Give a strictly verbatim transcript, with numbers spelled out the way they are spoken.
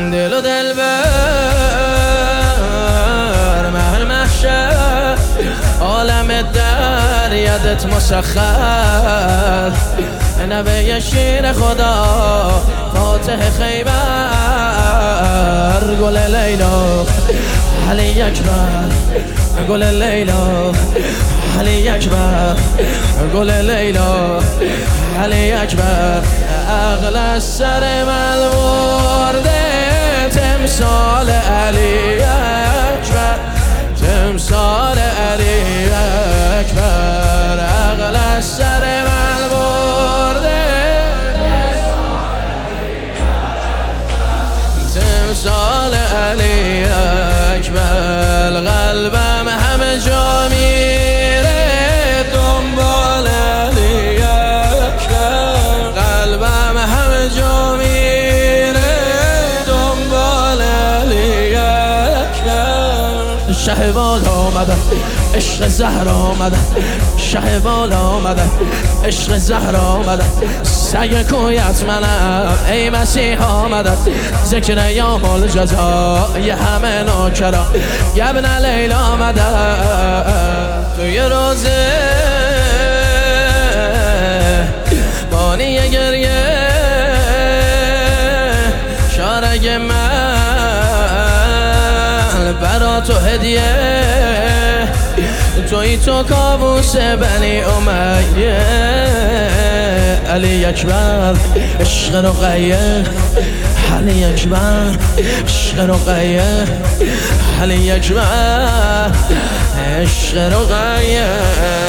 دل و دل بر مهر محشر عالم در یدت مسخر نوه شیر خدا فاتح خیبر گل لیلا علی اکبر گل لیلا علی اکبر گل لیلا علی اکبر عقل از سر من برده تمثال علی اکبر تمثال علی اکبر عقل از سر من برده تمثال علی اکبر قلبم همه جا میره دنبال علی اکبر قلبم همه جا میره دنبال علی اکبر شهوال آمدن عشق زهر آمدن شهوال آمدن عشق زهر آمدن سگ کویت منم ای مسیح آمدن ذکر یام الجزا یه همه نوکرا یبن لیلا آمدن توی روزه بانی گریه شارگ من برا تو هدیه توی تو کابوس بنی امیه علی اکبر عشق رقیه علی اکبر عشق رقیه علی اکبر عشق رقیه